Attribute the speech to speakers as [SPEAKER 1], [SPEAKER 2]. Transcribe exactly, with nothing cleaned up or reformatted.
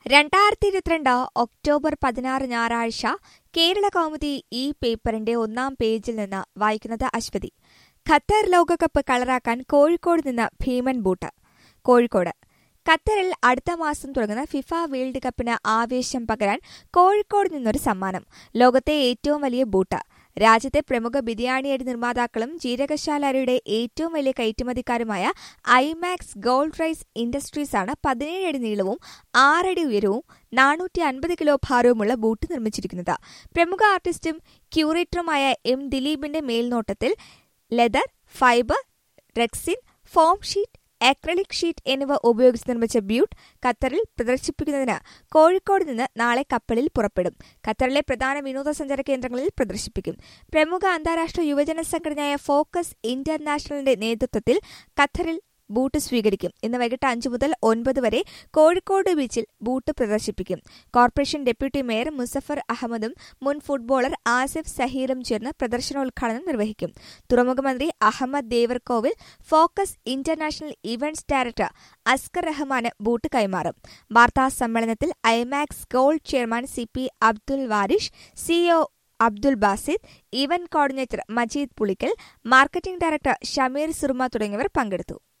[SPEAKER 1] രണ്ടായിരത്തി ഇരുപത്തിരണ്ട് ഒക്ടോബർ പതിനാറ് ഞായറാഴ്ച കേരള കൗമുദി ഈ പേപ്പറിന്റെ ഒന്നാം പേജിൽ നിന്ന് വായിക്കുന്നത് അശ്വതി. ഖത്തർ ലോകകപ്പ് കളറാക്കാൻ കോഴിക്കോട് നിന്ന് ഭീമൻ ബൂട്ട്. കോഴിക്കോട് ഖത്തറിൽ അടുത്ത മാസം തുടങ്ങുന്ന ഫിഫ വേൾഡ് കപ്പിന് ആവേശം പകരാൻ കോഴിക്കോട് നിന്നൊരു സമ്മാനം. ലോകത്തെ ഏറ്റവും വലിയ ബൂട്ട്. രാജ്യത്തെ പ്രമുഖ ബിരിയാണിയരി നിർമ്മാതാക്കളും ജീരകശാല അരിയുടെ ഏറ്റവും വലിയ കയറ്റുമതിക്കാരുമായ ഐമാക്സ് ഗോൾഡ് റൈസ് ഇൻഡസ്ട്രീസാണ് പതിനേഴ് അടി നീളവും ആറടി ഉയരവും നാനൂറ്റി അൻപത് കിലോ ഭാരവുമുള്ള ബൂട്ട് നിർമ്മിച്ചിരിക്കുന്നത്. പ്രമുഖ ആർട്ടിസ്റ്റും ക്യൂറേറ്ററുമായ എം ദിലീപിന്റെ മേൽനോട്ടത്തിൽ leather, fibre, rexine, foam sheet, acrylic sheet എന്നിവ ഉപയോഗിച്ച് നിർമ്മിച്ച ബ്യൂട്ട് ഖത്തറിൽ പ്രദർശിപ്പിക്കുന്നതിന് കോഴിക്കോട് നിന്ന് നാളെ കപ്പലിൽ പുറപ്പെടും. ഖത്തറിലെ പ്രധാന വിനോദസഞ്ചാര കേന്ദ്രങ്ങളിൽ പ്രദർശിപ്പിക്കും. പ്രമുഖ അന്താരാഷ്ട്ര യുവജന സംഘടനയായ ഫോക്കസ് ഇന്റർനാഷണലിന്റെ നേതൃത്വത്തിൽ ഖത്തറിൽ ബൂട്ട് സ്വീകരിക്കും. ഇന്ന് വൈകിട്ട് അഞ്ചു മുതൽ ഒൻപത് വരെ കോഴിക്കോട് ബീച്ചിൽ ബൂട്ട് പ്രദർശിപ്പിക്കും. കോർപ്പറേഷൻ ഡെപ്യൂട്ടി മേയർ മുസഫർ അഹമ്മദും മുൻ ഫുട്ബോളർ ആസിഫ് സഹീറും ചേർന്ന് പ്രദർശനോദ്ഘാടനം നിർവഹിക്കും. തുറമുഖ മന്ത്രി Ahammad Devarkovil focus international events director Askar റഹ്മാന് ബൂട്ട് കൈമാറും. വാർത്താ സമ്മേളനത്തിൽ Aimax gold chairman C P Abdul Varish, CEO Abdul Basid, event coordinator Majeed Pulikkal, marketing director Shameer Surma തുടങ്ങിയവർ പങ്കെടുത്തു.